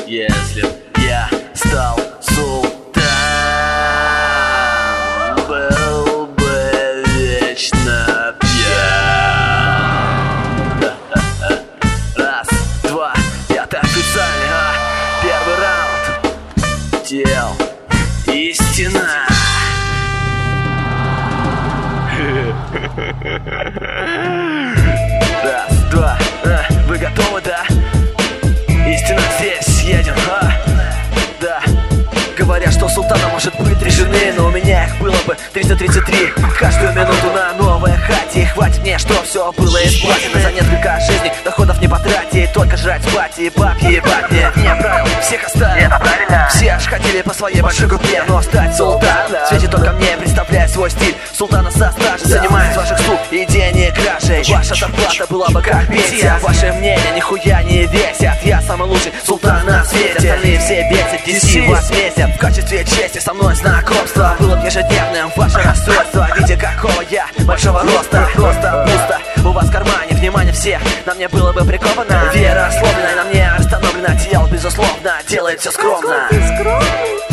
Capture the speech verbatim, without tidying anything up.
Если б я стал султан, был бы вечно пьян. Раз, два, это официально, а? Первый раунд. Тел и стена. Раз, два, а, вы готовы, да? Истина здесь, едем, а? Да. Говорят, что султана может быть три жены, но у меня их было бы триста тридцать три. Каждую минуту на новой хате. Хватит мне, что все было исплачено. За несколько жизней доходов не потратить. Только жрать, спать и бабки ебать. Нет, не правил, всех оставил. Это правильно. Все ж хотели по своей большой группе, но стать султаном светит только мне, представляя свой стиль. Султана со стражей, занимаясь ваших слуг и денег кражей. Ваша зарплата была бы как пенсия. Ваше мнение нихуя не весят. Я самый лучший султан на свете. Остальные все бесят, ди си вас месяц. В качестве чести со мной знакомство было бы ежедневным. Ваше расстройство, видя какого я большого роста. Просто пусто у вас в кармане. Внимание всех, на мне было бы приковано. Вера сломлена, и на мне остановлена. Тело, безусловно, делает все скромно.